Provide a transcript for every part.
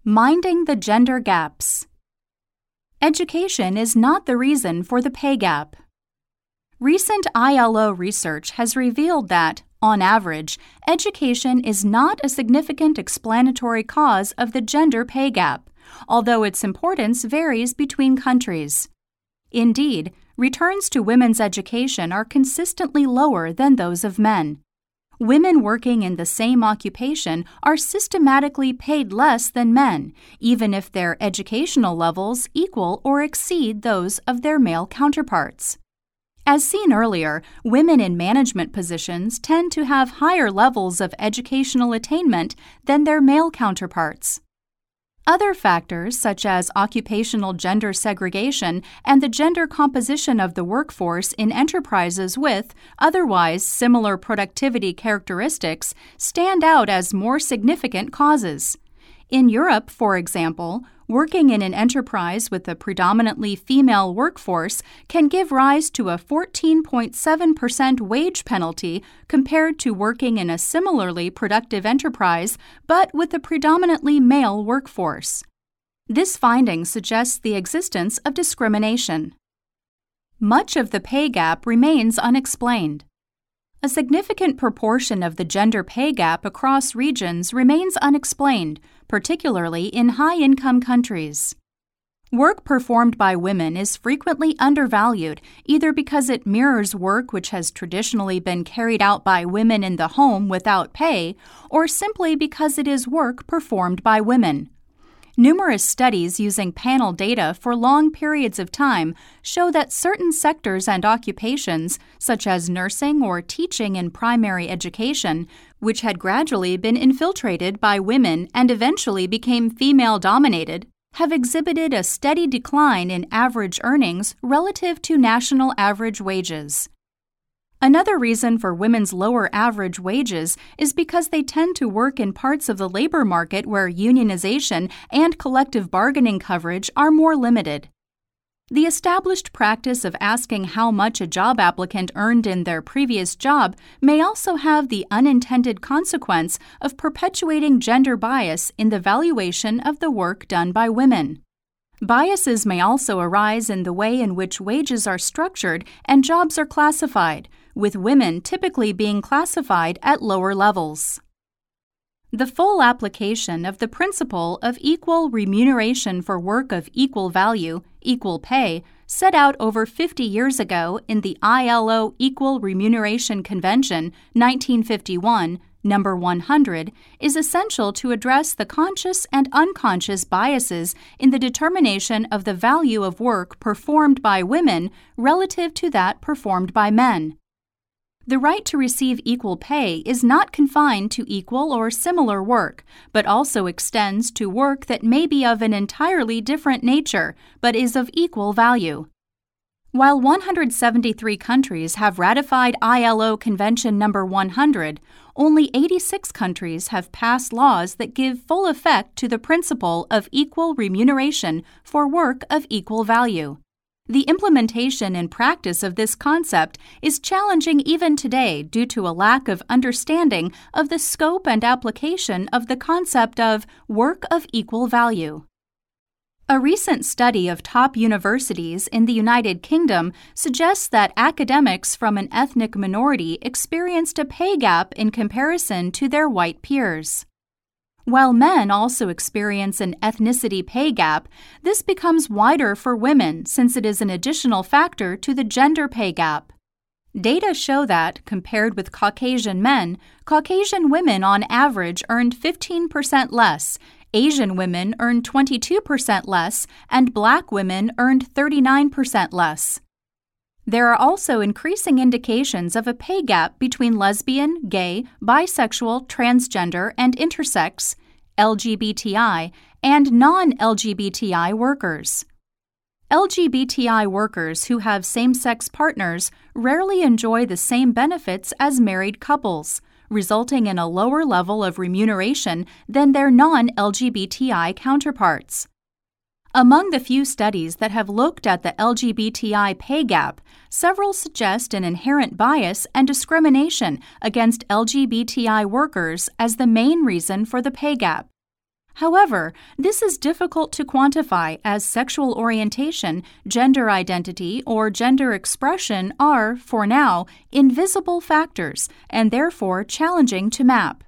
Minding the gender gaps. Education is not the reason for the pay gap. Recent ILO research has revealed that, on average, education is not a significant explanatory cause of the gender pay gap, although its importance varies between countries. Indeed, returns to women's education are consistently lower than those of men. Women working in the same occupation are systematically paid less than men, even if their educational levels equal or exceed those of their male counterparts. As seen earlier, women in management positions tend to have higher levels of educational attainment than their male counterparts. Other factors, such as occupational gender segregation and the gender composition of the workforce in enterprises with otherwise similar productivity characteristics, stand out as more significant causes. In Europe, for example, working in an enterprise with a predominantly female workforce can give rise to a 14.7% wage penalty compared to working in a similarly productive enterprise but with a predominantly male workforce. This finding suggests the existence of discrimination. Much of the pay gap remains unexplained. A significant proportion of the gender pay gap across regions remains unexplained, particularly in high-income countries. Work performed by women is frequently undervalued, either because it mirrors work which has traditionally been carried out by women in the home without pay, or simply because it is work performed by women. Numerous studies using panel data for long periods of time show that certain sectors and occupations, such as nursing or teaching in primary education, which had gradually been infiltrated by women and eventually became female-dominated, have exhibited a steady decline in average earnings relative to national average wages. Another reason for women's lower average wages is because they tend to work in parts of the labor market where unionization and collective bargaining coverage are more limited. The established practice of asking how much a job applicant earned in their previous job may also have the unintended consequence of perpetuating gender bias in the valuation of the work done by women. Biases may also arise in the way in which wages are structured and jobs are classified, with women typically being classified at lower levels. The full application of the principle of equal remuneration for work of equal value, equal pay, set out over 50 years ago in the ILO Equal Remuneration Convention, 1951, Number 100, is essential to address the conscious and unconscious biases in the determination of the value of work performed by women relative to that performed by men. The right to receive equal pay is not confined to equal or similar work, but also extends to work that may be of an entirely different nature, but is of equal value. While 173 countries have ratified ILO Convention Number 100, only 86 countries have passed laws that give full effect to the principle of equal remuneration for work of equal value. The implementation and practice of this concept is challenging even today due to a lack of understanding of the scope and application of the concept of work of equal value. A recent study of top universities in the United Kingdom suggests that academics from an ethnic minority experienced a pay gap in comparison to their white peers. While men also experience an ethnicity pay gap, this becomes wider for women since it is an additional factor to the gender pay gap. Data show that, compared with Caucasian men, Caucasian women on average earned 15% less, Asian women earned 22% less, and Black women earned 39% less. There are also increasing indications of a pay gap between lesbian, gay, bisexual, transgender, and intersex, LGBTI, and non-LGBTI workers. LGBTI workers who have same-sex partners rarely enjoy the same benefits as married couples, resulting in a lower level of remuneration than their non-LGBTI counterparts. Among the few studies that have looked at the LGBTI pay gap, several suggest an inherent bias and discrimination against LGBTI workers as the main reason for the pay gap. However, this is difficult to quantify as sexual orientation, gender identity, or gender expression are, for now, invisible factors and therefore challenging to map.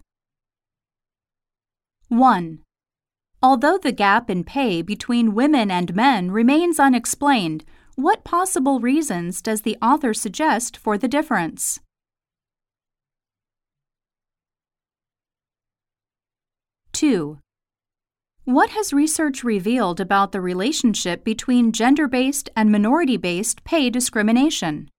1. Although the gap in pay between women and men remains unexplained, what possible reasons does the author suggest for the difference? 2. What has research revealed about the relationship between gender-based and minority-based pay discrimination?